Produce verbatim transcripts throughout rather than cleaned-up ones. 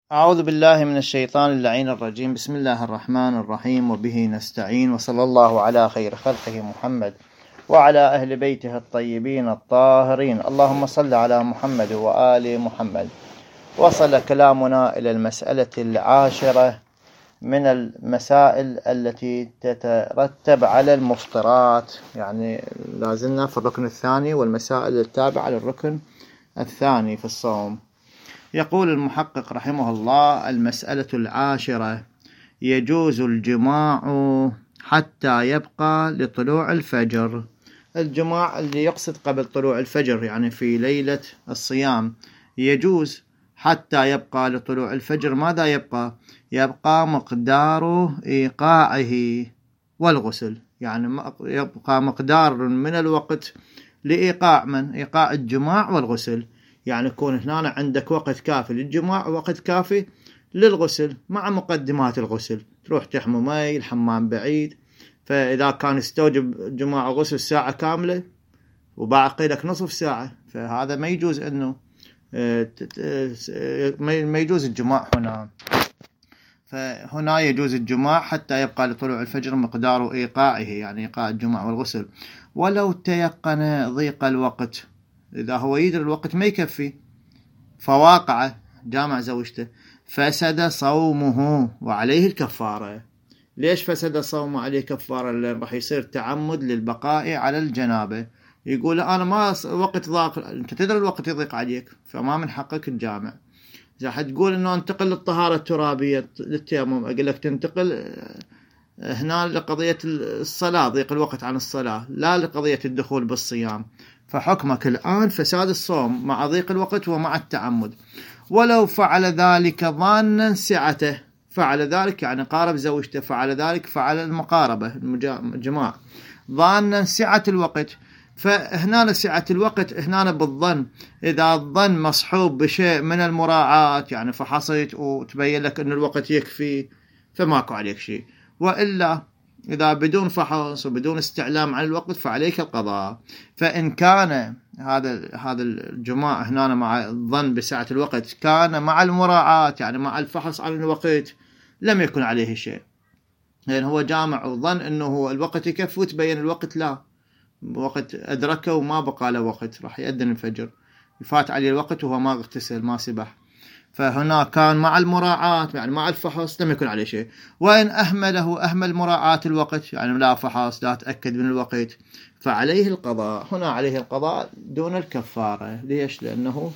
أعوذ بالله من الشيطان اللعين الرجيم. بسم الله الرحمن الرحيم، وبه نستعين، وصلى الله على خير خلقه محمد وعلى أهل بيته الطيبين الطاهرين. اللهم صل على محمد وآل محمد. وصل كلامنا إلى المسألة العاشرة من المسائل التي تترتب على المفطرات، يعني لازلنا في الركن الثاني والمسائل التابعة للركن الثاني في الصوم. يقول المحقق رحمه الله: المسألة العاشرة: يجوز الجماع حتى يبقى لطلوع الفجر. الجماع اللي يقصد قبل طلوع الفجر، يعني في ليلة الصيام، يجوز حتى يبقى لطلوع الفجر. ماذا يبقى؟ يبقى مقدار إيقاعه والغسل، يعني يبقى مقدار من الوقت لإيقاع من؟ إيقاع الجماع والغسل. يعني يكون هنا عندك وقت كافي للجماع ووقت كافي للغسل مع مقدمات الغسل. تروح تحمى مي، الحمام بعيد، فإذا كان يستوجب جماع وغسل ساعة كاملة وباقي لك نصف ساعة، فهذا ما يجوز إنه ما يجوز الجماع هنا. فهنا يجوز الجماع حتى يبقى لطلوع الفجر مقدار إيقاعه، يعني إيقاع الجماع والغسل، ولو تيقن ضيق الوقت. إذا هو يدري الوقت ما يكفي فواقع جامع زوجته، فسد صومه وعليه الكفارة. ليش فسد صومه عليه كفارة؟ لأن راح يصير تعمد للبقاء على الجنابة. يقول أنا ما وقت ضاق، أنت تدري الوقت يضيق عليك، فما من حقك الجامع. إذا حتقول إنه انتقل للطهارة الترابية للتيمم، أقول لك تنتقل هنا لقضية الصلاة، ضيق الوقت عن الصلاة، لا لقضية الدخول بالصيام. فحكمك الآن فساد الصوم مع ضيق الوقت ومع التعمد. ولو فعل ذلك ظانا سعته، فعل ذلك يعني قارب زوجته، فعل ذلك فعل المقاربة الجماع ظانا سعة الوقت. فهنا سعة الوقت هنا بالظن، إذا الظن مصحوب بشيء من المراعاة، يعني فحصيت وتبين لك أن الوقت يكفي فماكو عليك شيء. وإلا إذا بدون فحص وبدون استعلام عن الوقت فعليك القضاء. فإن كان هذا هذا الجماع هنا مع الظن بسعة الوقت كان مع المراعاة، يعني مع الفحص عن الوقت، لم يكن عليه شيء، لأن هو جامع وظن أنه هو الوقت يكفي، وتبين الوقت لا، وقت أدركه وما بقى له وقت، راح يأذن الفجر، يفات عليه الوقت وهو ما اغتسل ما سبح. فهنا كان مع المراعاة، يعني مع الفحص، لم يكن عليه شيء. وإن أهمله أهمل مراعاة الوقت، يعني لا فحص لا تأكد من الوقت، فعليه القضاء. هنا عليه القضاء دون الكفارة. ليش؟ لأنه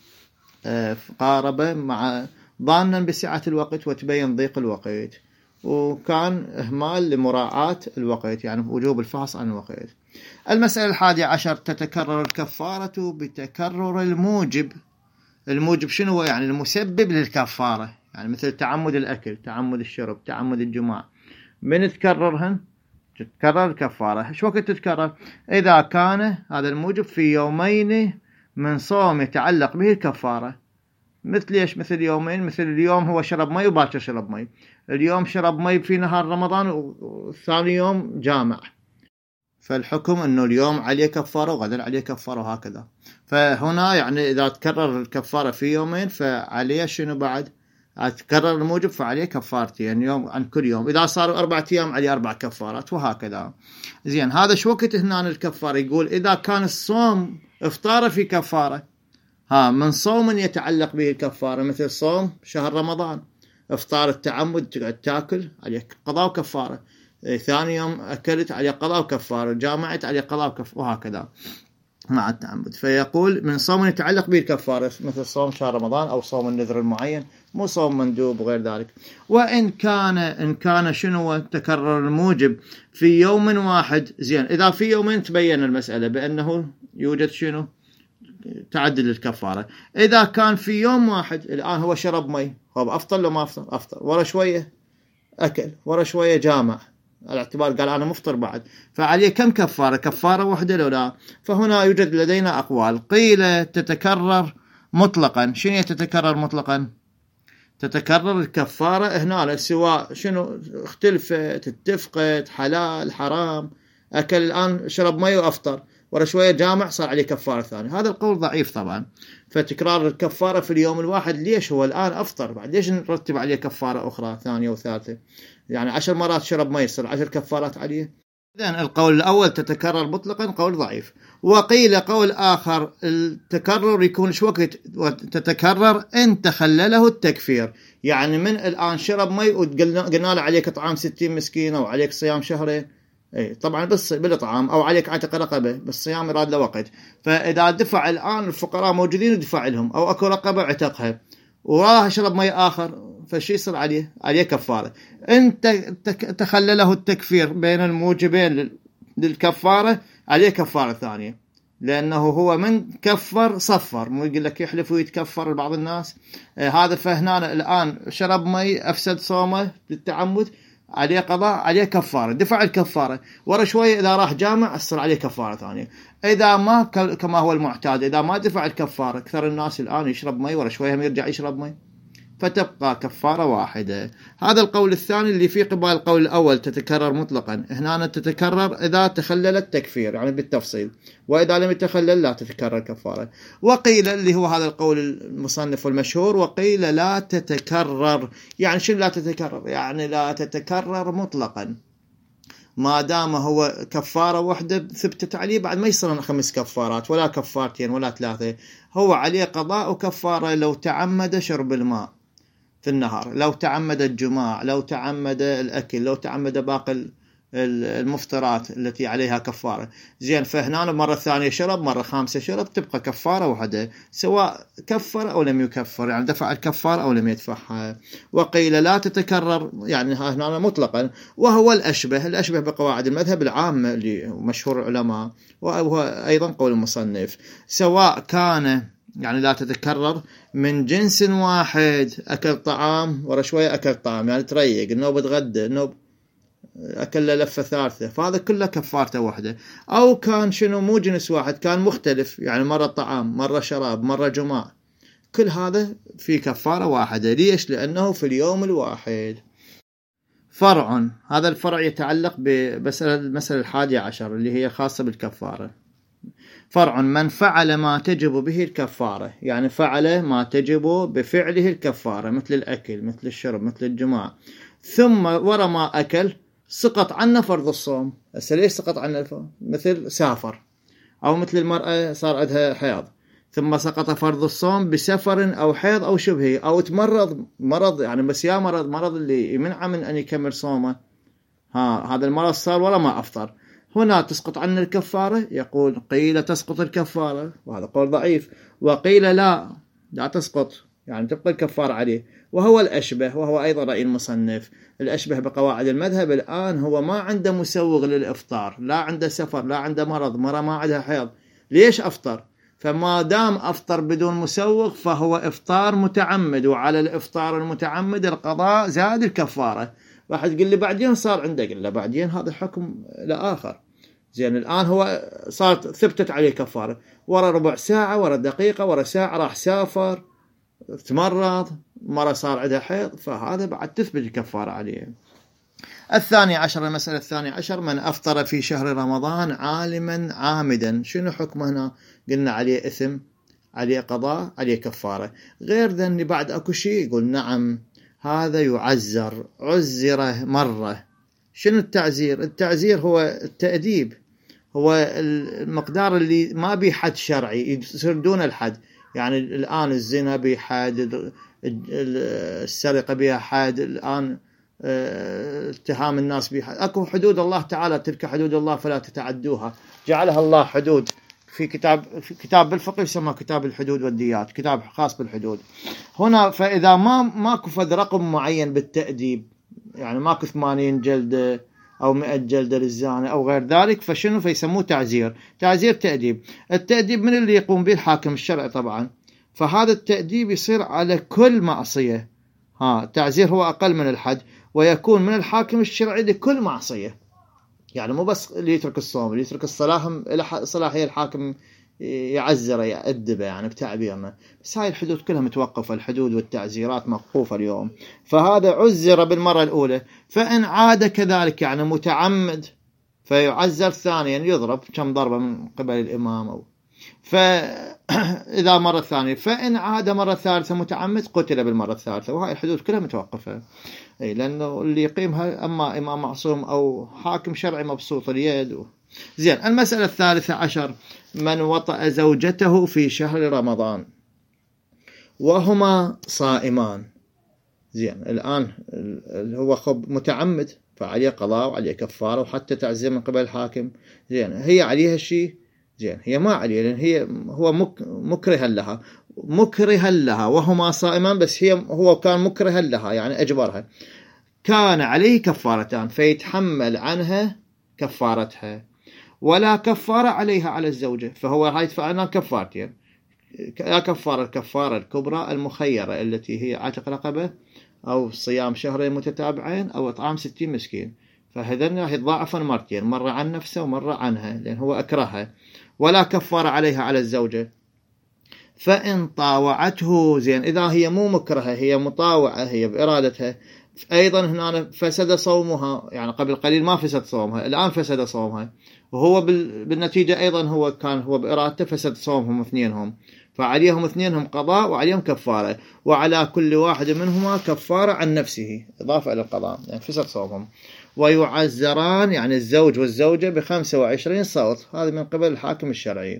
قارب مع ظانا بسعة الوقت وتبين ضيق الوقت، وكان إهمال لمراعاة الوقت، يعني وجوب الفحص عن الوقت. المسألة الحادية عشر: تتكرر الكفارة بتكرر الموجب. الموجب شنو هو؟ يعني المسبب للكفارة، يعني مثل تعمد الأكل، تعمد الشرب، تعمد الجماع. من تكررهن تتكرر الكفارة. شو وقت تتكرر؟ إذا كان هذا الموجب في يومين من صوم يتعلق به الكفارة. مثل إيش؟ مثل يومين، مثل اليوم هو شرب مي وباكر شرب مي، اليوم شرب مي في نهار رمضان والثاني يوم جامع، فالحكم أنه اليوم عليه كفارة وغدا عليه كفارة وهكذا. فهنا يعني إذا تكرر الكفارة في يومين فعليه شنو بعد؟ تكرر الموجب فعليه كفارتين، يعني يوم عن كل يوم. إذا صاروا أربعة أيام عليه أربع كفارات وهكذا. زين، هذا شو وقت هنا الكفارة؟ يقول إذا كان الصوم افطار في كفارة، ها من صوم يتعلق به الكفارة، مثل صوم شهر رمضان، افطار التعمد تقعد تاكل عليه قضاء وكفارة، ثاني يوم أكلت عليه قضاء وكفارة، جامعت عليه قضاء وكفارة، وهكذا مع التعمد. فيقول من صوم يتعلق به الكفارة، مثل صوم شهر رمضان أو صوم النذر المعين، مو صوم مندوب وغير ذلك. وإن كان إن كان شنو تكرر الموجب في يوم واحد. زين، إذا في يومين تبين المسألة بأنه يوجد شنو تعدل الكفارة. إذا كان في يوم واحد، الآن هو شرب مي، هو أفطر لو ما أفطر؟ أفطر، ورا شوية أكل، ورا شوية جامع، على اعتبار قال أنا مفطر بعد، فعليه كم كفارة؟ كفارة واحدة لو لا؟ فهنا يوجد لدينا أقوال. قيل تتكرر مطلقا. شنو تتكرر مطلقا؟ تتكرر الكفارة هنا سواء شنو اختلفت، اتفقت، حلال حرام، أكل الآن شرب مي وأفطر، ورا شوية جامع صار عليه كفارة ثانية. هذا القول ضعيف طبعا. فتكرار الكفارة في اليوم الواحد ليش؟ هو الآن أفطر، بعد ليش نرتب عليه كفارة أخرى ثانية وثالثة؟ يعني عشر مرات شرب ماء يصير عشر كفارات عليه. إذن القول الأول تتكرر مطلقا قول ضعيف. وقيل قول آخر التكرر يكون شو وقت تتكرر إن تخلله التكفير، يعني من الآن شرب ماء وقلنا له عليك إطعام ستين مسكين أو عليك صيام شهرين، اي طبعا بس بالإطعام، او عليك عتق رقبه، بالصيام يراد له وقت. فاذا دفع الان الفقراء موجودين يدفع لهم، او اكو رقبه عتقها وراح شرب ماء اخر، فشي يصير عليه عليه كفاره. انت تخلله التكفير بين الموجبين للكفاره، عليه كفاره ثانيه، لانه هو من كفر صفر، مو يقول لك يحلف ويتكفر لبعض الناس. آه هذا فهنا الان شرب ماء افسد صومه بالتعمد، عليه قضاء، عليه كفارة، دفع الكفارة. ورا شوية إذا راح جامع أصر عليه كفارة ثانية. إذا ما كما هو المعتاد، إذا ما دفع الكفارة، أكثر الناس الآن يشرب مي ورا شوية هم يرجع يشرب مي، فتبقى كفارة واحدة. هذا القول الثاني اللي فيه قبال القول الأول تتكرر مطلقا. هنا تتكرر إذا تخلل التكفير يعني بالتفصيل، وإذا لم يتخلل لا تتكرر كفارة. وقيل اللي هو هذا القول المصنف والمشهور، وقيل لا تتكرر. يعني شنو لا تتكرر؟ يعني لا تتكرر مطلقا، ما دام هو كفارة واحدة ثبتت عليه، بعد ما يصير خمس كفارات ولا كفارتين ولا ثلاثة، هو عليه قضاء وكفارة لو تعمد شرب الماء في النهار، لو تعمد الجماع، لو تعمد الأكل، لو تعمد باقي المفطرات التي عليها كفارة. زين، فهنا مرة ثانية شرب، مرة خامسة شرب، تبقى كفارة واحدة سواء كفر أو لم يكفر، يعني دفع الكفارة أو لم يدفعها. وقيل لا تتكرر، يعني هنا مطلقا، وهو الأشبه الأشبه بقواعد المذهب العامة اللي مشهور العلماء، وهو أيضا قول المصنف، سواء كان يعني لا تتكرر من جنس واحد، أكل طعام ورا شوية أكل طعام، يعني تريق النوب تغدى النوب أكل لفة ثالثة، فهذا كله كفارته واحدة. أو كان شنو مو جنس واحد، كان مختلف، يعني مرة طعام مرة شراب مرة جماع، كل هذا في كفارة واحدة. ليش؟ لأنه في اليوم الواحد. فرع، هذا الفرع يتعلق بمسألة المسألة الحادية عشر اللي هي خاصة بالكفارة. فرع من فعل ما تجب به الكفارة، يعني فعل ما تجب بفعله الكفارة، مثل الأكل مثل الشرب مثل الجماع، ثم ورا ما أكل سقط عنه فرض الصوم. هسه ليش سقط عنه الفرض؟ مثل سافر، أو مثل المرأة صار عندها حيض ثم سقط فرض الصوم بسفر أو حيض أو شبهه، أو تمرض مرض، يعني بس يا مرض مرض اللي يمنع من أن يكمل صومه، ها هذا المرض صار ولا ما أفطر، هنا تسقط عنه الكفارة. يقول قيل تسقط الكفارة، وهذا قول ضعيف. وقيل لا لا تسقط، يعني تبقى الكفارة عليه. وهو الأشبه، وهو أيضا رأي المصنف، الأشبه بقواعد المذهب الآن هو ما عنده مسوغ للإفطار، لا عنده سفر، لا عنده مرض، مرة ما عندها حيض، ليش أفطر؟ فما دام أفطر بدون مسوغ فهو إفطار متعمد، وعلى الإفطار المتعمد القضاء زاد الكفارة. واحد يقول لي بعدين صار عنده، قل له بعدين هذا حكم لآخر. زين، الآن هو صارت ثبتت عليه كفارة، ورا ربع ساعة ورا دقيقة ورا ساعة راح سافر تمرض، مرة صار عندها حيض، فهذا بعد تثبت الكفارة عليه. الثاني عشر، المسألة الثانية عشر، من أفطر في شهر رمضان عالما عامدا، شنو حكمه هنا؟ قلنا عليه إثم، عليه قضاء، عليه كفارة. غير ذني بعد أكو شيء، يقول نعم هذا يعزر، عزره مرة. شنو التعزير؟ التعزير هو التأديب، هو المقدار اللي ما بيه حد شرعي، يصير دون الحد. يعني الآن الزنا بحد، السرقة بها حد، الآن اتهام الناس بحد، أكو حدود الله تعالى، تلك حدود الله فلا تتعدوها، جعلها الله حدود في كتاب في كتاب بالفقه يسمى كتاب الحدود والديات، كتاب خاص بالحدود. هنا فإذا ما ماكو فد رقم معين بالتأديب، يعني ماكو ثمانين جلدة أو مئة جلدة للزاني أو غير ذلك، فشنو فيسموه تعزير. تعزير تأديب. التأديب من اللي يقوم به الحاكم الشرعي طبعا، فهذا التأديب يصير على كل معصية. ها التعزير هو أقل من الحد، ويكون من الحاكم الشرعي لكل معصية، يعني مو بس اللي يترك الصوم، اللي يترك الصلاة إلى صلاحية الحاكم يعزره يأدبه، يعني بتعبيرنا. بس هاي الحدود كلها متوقفة، الحدود والتعزيرات موقوفة اليوم. فهذا عزر بالمرة الأولى، فإن عاد كذلك يعني متعمد فيعزر ثانيا، يضرب كم ضربة من قبل الإمام أو فإذا مرة ثانية، فإن عاد مرة ثالثة متعمد قتل بالمرة الثالثة. وهاي الحدود كلها متوقفة، أي لأنه اللي يقيمها أما إمام معصوم أو حاكم شرعي مبسوط اليد و... زين. المسألة الثالثة عشر: من وطأ زوجته في شهر رمضان وهما صائمان. زين، الآن هو خب متعمد فعليه قضاء وعليه كفارة وحتى تعزير من قبل الحاكم. زين، هي عليها شيء؟ زين، هي ما عليه، لأن هي هو مك مكرها لها مكرها لها وهما صائمان، بس هي هو كان مكرها لها يعني أجبرها، كان عليه كفارتان، فيتحمل عنها كفارتها ولا كفارة عليها على الزوجة، فهو هاي يدفع عنها كفارتين: لا كفارة الكفارة الكبرى المخيرة التي هي عتق رقبة أو صيام شهرين متتابعين أو إطعام ستين مسكين، فهذن راح يتضاعفن مرتين، مرة عن نفسه ومرة عنها لأن هو أكرهها، ولا كفارة عليها على الزوجة. فإن طاوعته، زين، إذا هي مو مكرهة، هي مطاوعة، هي بإرادتها، أيضا هنا فسد صومها، يعني قبل قليل ما فسد صومها، الآن فسد صومها، وهو بالنتيجة أيضا هو كان هو بإرادته فسد صومهم اثنينهم، فعليهم اثنينهم قضاء وعليهم كفارة، وعلى كل واحد منهما كفارة عن نفسه إضافة إلى القضاء، يعني فسد صومهم. ويعزران، يعني الزوج والزوجة، بخمسة وعشرين صوت، هذا من قبل الحاكم الشرعي.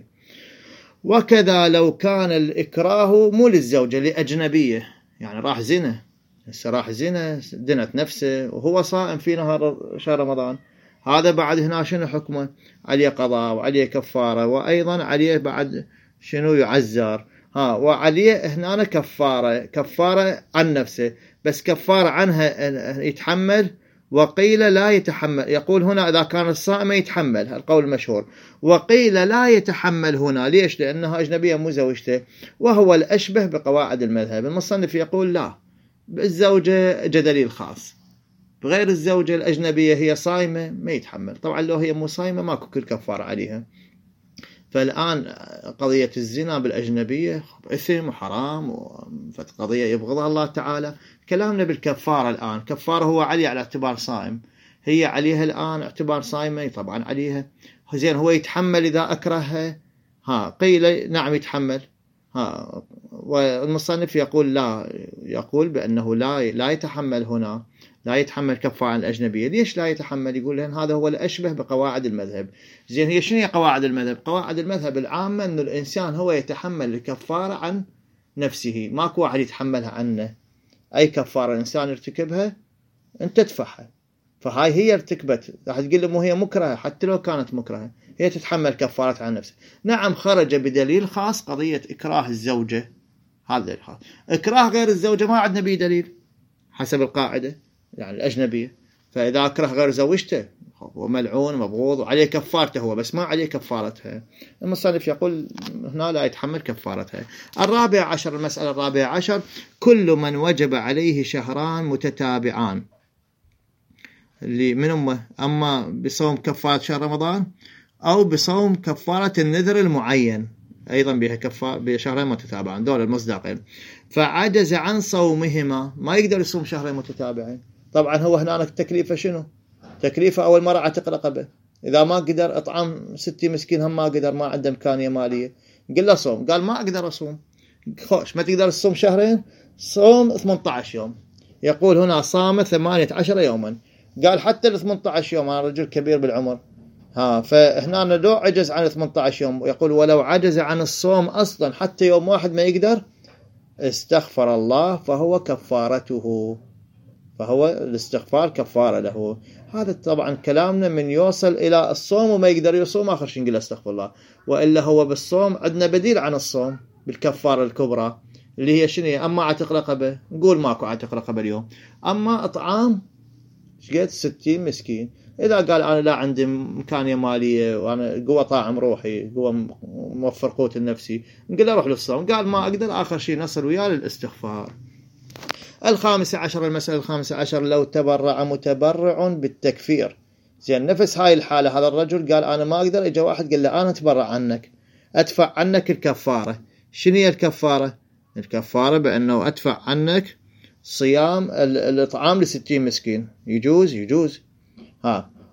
وكذا لو كان الإكراه مو للزوجة، لأجنبية، يعني راح زنا، هسه راح زنا، دنت نفسه وهو صائم في نهار شهر رمضان، هذا بعد هنا شنو حكمه؟ عليه قضاء وعليه كفارة، وأيضا عليه بعد شنو؟ يعزر. ها، وعليه هنا كفارة كفارة عن نفسه، بس كفارة عنها يتحمل، وقيل لا يتحمل. يقول هنا إذا كان الصائم يتحمل، القول المشهور، وقيل لا يتحمل هنا. ليش؟ لأنها أجنبية مو زوجته، وهو الأشبه بقواعد المذهب. المصنف يقول لا، الزوجة دليل خاص، بغير الزوجة الأجنبية هي صائمة ما يتحمل. طبعا لو هي مو صائمة ماكو كل كفارة عليها. فالآن قضية الزنا بالأجنبية إثم وحرام وقضية يبغضها الله تعالى. كلامنا بالكفارة الآن، كفارة هو علي على اعتبار صائم، هي عليها الآن اعتبار صائمة، طبعا عليها. زين، هو يتحمل إذا أكرهها؟ ها، قيل نعم يتحمل. ها، والمصنف يقول لا، يقول بأنه لا لا يتحمل هنا، لا يتحمل كفارة الأجنبية. ليش لا يتحمل؟ يقول لأن هذا هو الأشبه بقواعد المذهب. زين، هي شنو هي قواعد المذهب؟ قواعد المذهب العامة أن الإنسان هو يتحمل الكفارة عن نفسه، ماكو واحد يتحملها عنه. أي كفارة الإنسان يرتكبها أنت تدفعها، فهاي هي ارتكبت، راح تقول له مو هي مكرهة، حتى لو كانت مكرهة هي تتحمل كفارة عن نفسها. نعم، خرج بدليل خاص، قضية إكراه الزوجة، هذا الخاص. إكراه غير الزوجة ما عندنا به دليل حسب القاعدة، يعني الأجنبية، فإذا أكره غير زوجته هو ملعون مبغوض وعليه كفارته هو، بس ما عليه كفارتها. المصنف يقول هنا لا يتحمل كفارتها. الرابع عشر، المسألة الرابعة عشر: كل من وجب عليه شهران متتابعان، اللي من أمه، أما بصوم كفارة شهر رمضان أو بصوم كفارة النذر المعين، أيضا بها كفارة بشهرين متتابعين، دول المصداقين، فعجز عن صومهما، ما يقدر يصوم شهرين متتابعين. طبعا هو هنا التكليفة شنو؟ تكليفة أول مرة عتق رقبة، إذا ما قدر إطعام ستين مسكين هم ما قدر، ما عنده إمكانية مالية، قل له صوم، قال ما أقدر أصوم. خوش، ما تقدر تصوم شهرين، صوم ثمانية عشر يوم. يقول هنا صام ثمانية عشر يوما، قال حتى ال ثمانية عشر يوم، أنا رجل كبير بالعمر، ها، فهنا لو عجز عن ثمانية عشر يوم، يقول ولو عجز عن الصوم أصلا حتى يوم واحد ما يقدر، استغفر الله فهو كفارته، فهو الاستغفار كفارة له. هذا طبعا كلامنا من يوصل إلى الصوم وما يقدر يصوم، آخر شيء نقول استغفر الله. وإلا هو بالصوم عندنا بديل عن الصوم بالكفارة الكبرى، اللي هي شنو؟ أما عتق رقبة، نقول ماكو عتق رقبة اليوم، أما إطعام شقد ستين مسكين. إذا قال أنا لا عندي إمكانية مالية وأنا قوة طاعم روحي، قوة موفر قوت النفسي، نقول له روح للصوم، قال ما أقدر، آخر شيء نصل وياه للاستغفار. الخامسة عشر، المسألة الخامسة عشر: لو تبرع متبرع بالتكفير. زين، نفس هاي الحالة، هذا الرجل قال أنا ما أقدر، إجا واحد قال له أنا أتبرع عنك، أدفع عنك الكفارة. شنو هي الكفارة؟ الكفارة بأنه أدفع عنك صيام الإطعام لستين مسكين. يجوز؟ يجوز. ها،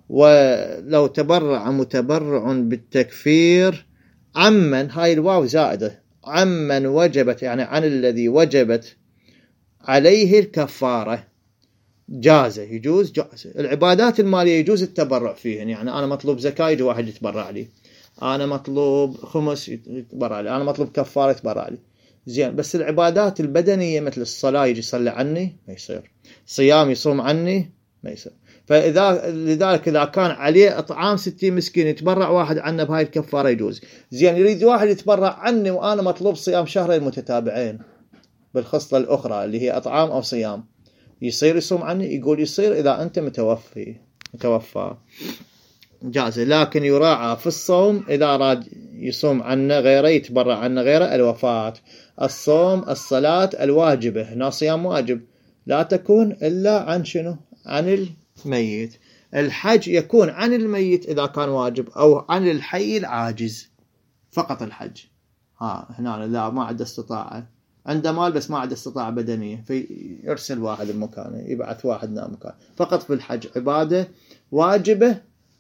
ولو تبرع متبرع بالتكفير عمن، هاي الواو زائدة، عمن وجبت يعني عن الذي وجبت عليه الكفارة، جاز، يجوز جاز. العبادات المالية يجوز التبرع فيهن، يعني أنا مطلوب زكاة يجي واحد يتبرع لي، أنا مطلوب خمس يتبرع لي، أنا مطلوب كفارة يتبرع لي، زين. بس العبادات البدنية مثل الصلاة يجي يصلي عني ما يصير، صيام يصوم عني ما يصير. فإذا لذلك إذا كان عليه إطعام ستين مسكين يتبرع واحد عنا بهاي الكفارة يجوز. زين يريد واحد يتبرع عني وأنا مطلوب صيام شهرين متتابعين بالخصلة الأخرى اللي هي إطعام أو صيام، يصير يصوم عني؟ يقول يصير إذا أنت متوفي متوفى جاز، لكن يراعى في الصوم إذا أراد يصوم عنا غيره يتبرع عنا غيره الوفاة. الصوم الصلاة الواجبة هنا صيام واجب لا تكون إلا عن شنو؟ عن الميت. الحج يكون عن الميت إذا كان واجب، أو عن الحي العاجز فقط الحج. ها هنا لا ما عنده استطاعة، عنده مال بس ما عنده استطاعة بدنية، فيرسل واحد المكان، يبعث واحد نام مكان. فقط في الحج عبادة واجبة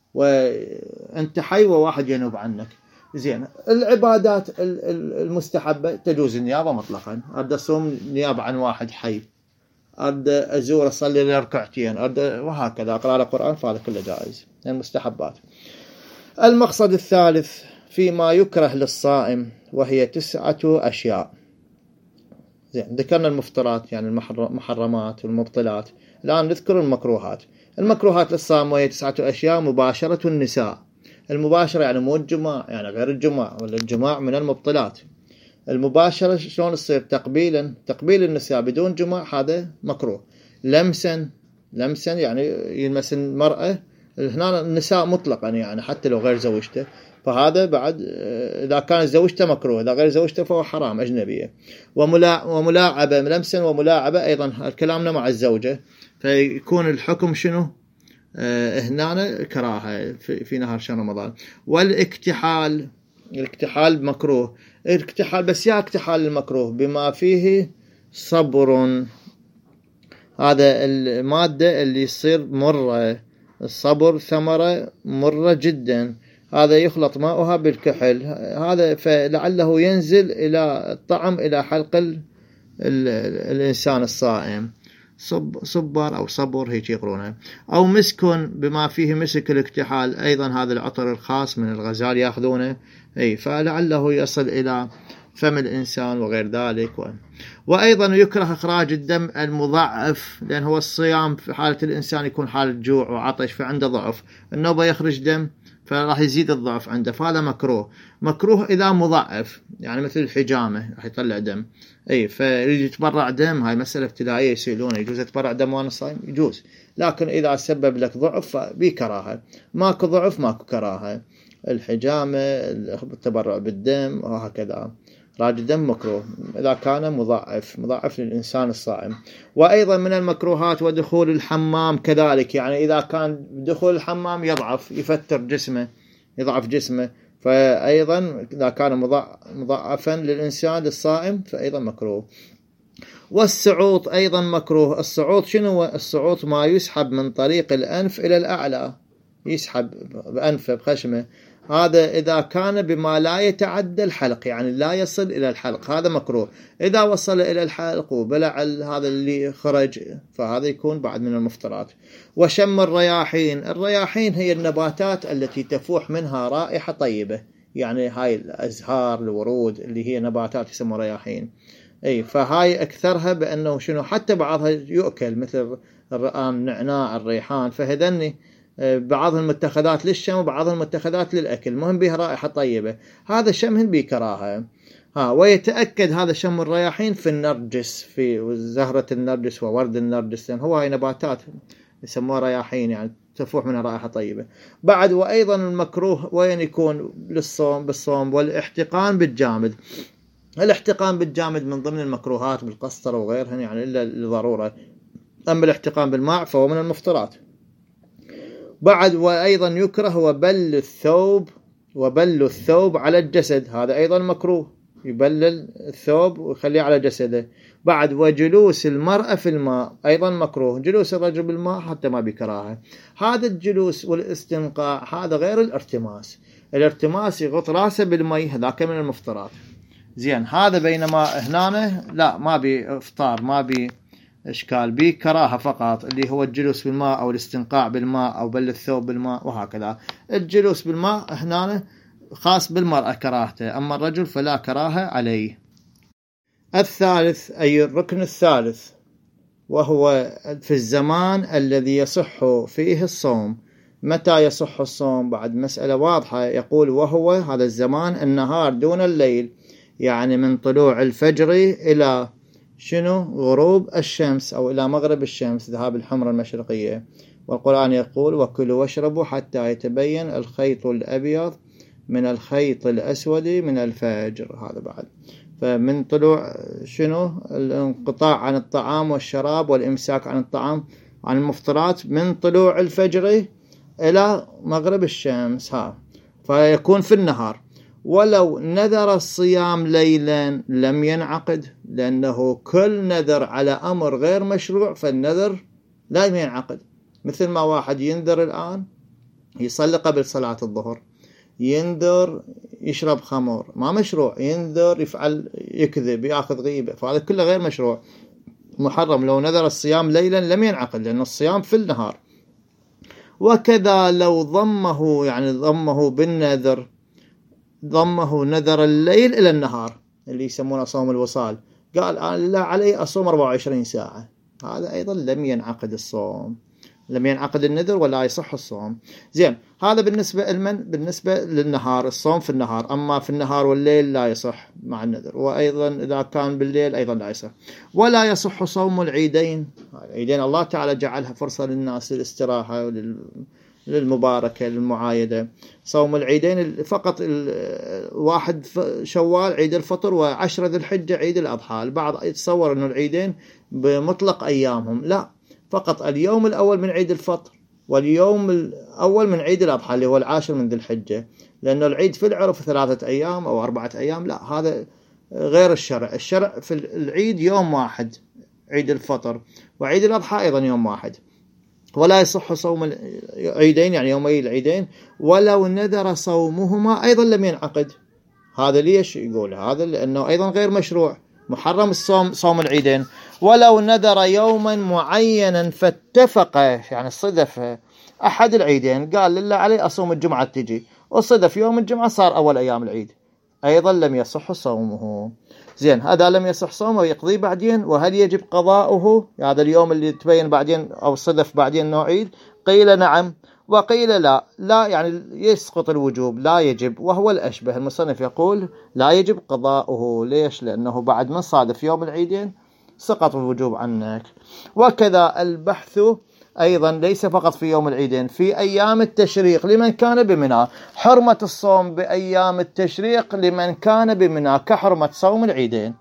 وانت حي وواحد ينوب عنك. زين. العبادات المستحبة تجوز النيابة مطلقا، أرد أصوم نيابة عن واحد حي، أرد أزور أصلي لركعتين، أرد وهكذا أقرأ القرآن، فهذا كله جائز المستحبات. المقصد الثالث فيما يكره للصائم وهي تسعة أشياء. زين ذكرنا المفطرات يعني المحرمات والمبطلات، الآن نذكر المكروهات. المكروهات للصائم وهي تسعة أشياء: مباشرة النساء. المباشرة يعني مو الجماع، يعني غير الجماع، ولا الجماع من المبطلات. المباشرة شلون تصير؟ تقبيلا، تقبيل النساء بدون جماع هذا مكروه. لمسا، لمسا يعني يلمس المرأة، هنا النساء مطلقا يعني حتى لو غير زوجته، فهذا بعد إذا كان زوجته مكروه، إذا غير زوجته فهو حرام أجنبية. وملا وملاعبة، لمسا وملاعبة أيضا كلامنا مع الزوجة، فيكون الحكم شنو؟ آه هنا كراهة في, في نهار شهر رمضان. والاكتحال، الاكتحال مكروه، الاكتحال بس يا اكتحال المكروه بما فيه صبر، هذا المادة اللي يصير مرة، الصبر ثمرة مرة جدا، هذا يخلط ماؤها بالكحل، هذا فلعله ينزل إلى الطعم إلى حلق ال ال الإنسان الصائم. صب صبر أو صبر هيك يقرونه. أو مسك بما فيه مسك الاكتحال، أيضا هذا العطر الخاص من الغزال يأخذونه، أي فلعله يصل إلى فم الإنسان وغير ذلك. و... وأيضا يكره إخراج الدم المضاعف، لأن هو الصيام في حالة الإنسان يكون حالة جوع وعطش فعنده ضعف، النوبة يخرج دم فراح يزيد الضعف عنده، فهذا مكروه. مكروه إذا مضاعف يعني مثل الحجامة راح يطلع دم، أي فيريد يتبرع دم، هاي مسألة ابتدائية يسألونه يجوز يتبرع دم وأنا صايم؟ يجوز، لكن إذا سبب لك ضعف فبكراهة، ماكو ضعف ماكو كراهة. الحجامة، التبرع بالدم وهكذا، راج دم مكروه إذا كان مضاعف، مضاعف للإنسان الصائم. وأيضا من المكروهات ودخول الحمام كذلك، يعني إذا كان دخول الحمام يضعف يفتر جسمه، يضعف جسمه، فأيضا إذا كان مضاعفا للإنسان الصائم فأيضا مكروه. والسعوط أيضا مكروه. السعوط شنو؟ السعوط ما يسحب من طريق الأنف إلى الأعلى، يسحب بأنفه بخشمه، هذا إذا كان بما لا يتعدى الحلق، يعني لا يصل إلى الحلق، هذا مكروه. إذا وصل إلى الحلق وبلع هذا اللي خرج فهذا يكون بعد من المفطرات. وشم الرياحين، الرياحين هي النباتات التي تفوح منها رائحة طيبة، يعني هاي الأزهار الورود اللي هي نباتات يسمى رياحين، أي فهاي أكثرها بأنه شنو حتى بعضها يؤكل مثل الرئام، النعناع، الريحان، فهذني بعض المتخذات للشم وبعض المتخذات للأكل، مهم بها رائحة طيبة، هذا شمهن بكراهة. ها ويتأكد هذا شم الرياحين في النرجس، في زهرة النرجس وورد النرجس، لأن هو هاي نباتات يسموها رياحين يعني تفوح منها رائحة طيبة. بعد وأيضا المكروه وين يكون للصوم بالصوم والاحتقان بالجامد. الاحتقان بالجامد من ضمن المكروهات بالقسطرة وغيرها يعني إلا لضرورة، أما الاحتقان بالماء فهو من المفطرات. بعد وأيضا يكره وبل الثوب، وبل الثوب على الجسد، هذا أيضا مكروه، يبلل الثوب ويخليه على جسده. بعد وجلوس المرأة في الماء أيضا مكروه، جلوس الرجل بالماء حتى ما بكراهة. هذا الجلوس والاستنقاع هذا غير الارتماس، الارتماس يغط راسه بالمي هذاك من المفطرات. زين هذا بينما هنا لا ما بي افطار ما بي اشكال، بي كراهه فقط اللي هو الجلوس بالماء او الاستنقاع بالماء او بل الثوب بالماء وهكذا. الجلوس بالماء هنا خاص بالمرأة كراهته، اما الرجل فلا كراهه عليه. الثالث أي الركن الثالث وهو في الزمان الذي يصح فيه الصوم. متى يصح الصوم؟ بعد مسألة واضحة، يقول وهو هذا الزمان النهار دون الليل، يعني من طلوع الفجر إلى شنو غروب الشمس أو إلى مغرب الشمس ذهاب الحمرة المشرقية. والقرآن يقول وكلوا واشربوا حتى يتبين الخيط الأبيض من الخيط الأسود من الفجر. هذا بعد فمن طلوع شنو الانقطاع عن الطعام والشراب والإمساك عن الطعام عن المفطرات من طلوع الفجر إلى مغرب الشمس، ها فيكون في النهار. ولو نذر الصيام ليلا لم ينعقد، لأنه كل نذر على أمر غير مشروع فالنذر لا ينعقد. مثل ما واحد ينذر الآن يصلي قبل صلاة الظهر، ينذر يشرب خمر ما مشروع، ينذر يفعل يكذب يأخذ غيبة، فهذا كله غير مشروع محرم. لو نذر الصيام ليلا لم ينعقد لأن الصيام في النهار. وكذا لو ضمه يعني ضمه بالنذر، ضمه نذر الليل إلى النهار اللي يسمونه صوم الوصال، قال لا علي أصوم أربعة وعشرين ساعة، هذا أيضا لم ينعقد الصوم، لم ينعقد النذر ولا يصح الصوم. زين هذا بالنسبة لمن؟ بالنسبة للنهار، الصوم في النهار. أما في النهار والليل لا يصح مع النذر، وأيضا إذا كان بالليل أيضا لا يصح. ولا يصح صوم العيدين، العيدين الله تعالى جعلها فرصة للناس للاستراحة للمباركة للمعايدة. صوم العيدين فقط واحد شوال عيد الفطر وعشرة ذي الحجة عيد الأضحى. البعض يتصور أنه العيدين بمطلق أيامهم، لا، فقط اليوم الأول من عيد الفطر واليوم الأول من عيد الأضحى اللي هو العاشر من ذي الحجة، لأنه العيد في العرف ثلاثة أيام أو أربعة أيام، لا هذا غير الشرع. الشرع في العيد يوم واحد عيد الفطر، وعيد الأضحى أيضا يوم واحد. ولا يصح صوم العيدين يعني يومي العيدين ولو نذر صومهما أيضا لم ينعقد. هذا ليش يقول هذا؟ لأنه أيضا غير مشروع، محرم الصوم صوم العيدين. ولو نذر يوما معينا فاتفق يعني صدف أحد العيدين، قال لله علي أصوم الجمعة تجي، وصدف يوم الجمعة صار أول أيام العيد، أيضا لم يصح صومه. زين هذا لم يصح صومه يقضي بعدين. وهل يجب قضاؤه هذا اليوم اللي تبين بعدين أو صدف بعدين أنه عيد؟ قيل نعم وقيل لا. لا يعني يسقط الوجوب، لا يجب، وهو الأشبه. المصنف يقول لا يجب قضاؤه. ليش؟ لأنه بعد ما صادف يوم العيدين سقط الوجوب عنك. وكذا البحث أيضا ليس فقط في يوم العيدين، في أيام التشريق لمن كان بمنى. حرمة الصوم بأيام التشريق لمن كان بمنى كحرمة صوم العيدين.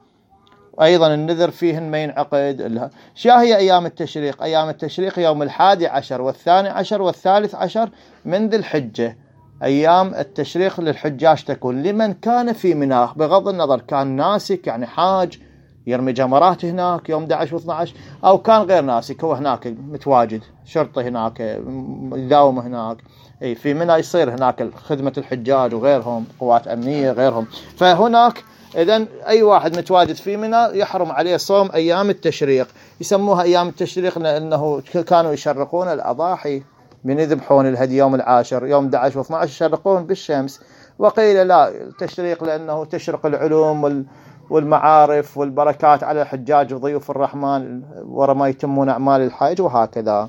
أيضا النذر فيهن ما ينعقد. شا هي أيام التشريق؟ أيام التشريق يوم الحادي عشر والثاني عشر والثالث عشر من ذي الحجة. أيام التشريق للحجاج تكون لمن كان في منى، بغض النظر كان ناسك يعني حاج يرمي جمرات هناك يوم أحد عشر واثني عشر، أو كان غير ناسك هو هناك متواجد شرطي هناك يداوم هناك. أي في منى يصير هناك خدمة الحجاج وغيرهم قوات أمنية غيرهم. فهناك إذن أي واحد متواجد في منى يحرم عليه صوم أيام التشريق. يسموها أيام التشريق لأنه كانوا يشرقون الأضاحي من يذبحون الهدي يوم العاشر، يوم أحد عشر واثني عشر يشرقون بالشمس. وقيل لا التشريق لأنه تشرق العلوم وال والمعارف والبركات على الحجاج وضيوف الرحمن ورما يتمون أعمال الحج وهكذا.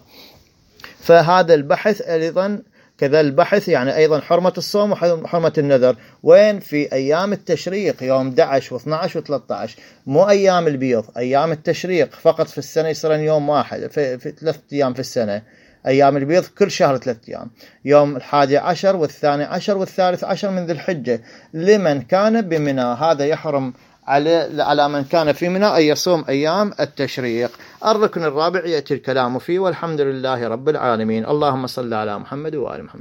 فهذا البحث أيضا كذا البحث يعني أيضا حرمة الصوم وحرمة النذر وين؟ في أيام التشريق يوم أحد عشر واثني عشر وثلاثة عشر، مو أيام البيض. أيام التشريق فقط في السنة يصيرون يوم واحد في, في ثلاثة أيام في السنة. أيام البيض كل شهر ثلاثة أيام، يوم الحادي عشر والثاني عشر والثالث عشر من ذي الحجة لمن كان بمنى. هذا يحرم على على من كان في منى أن يصوم أيام التشريق. الركن الرابع يأتي الكلام فيه، والحمد لله رب العالمين. اللهم صل على محمد وآل محمد.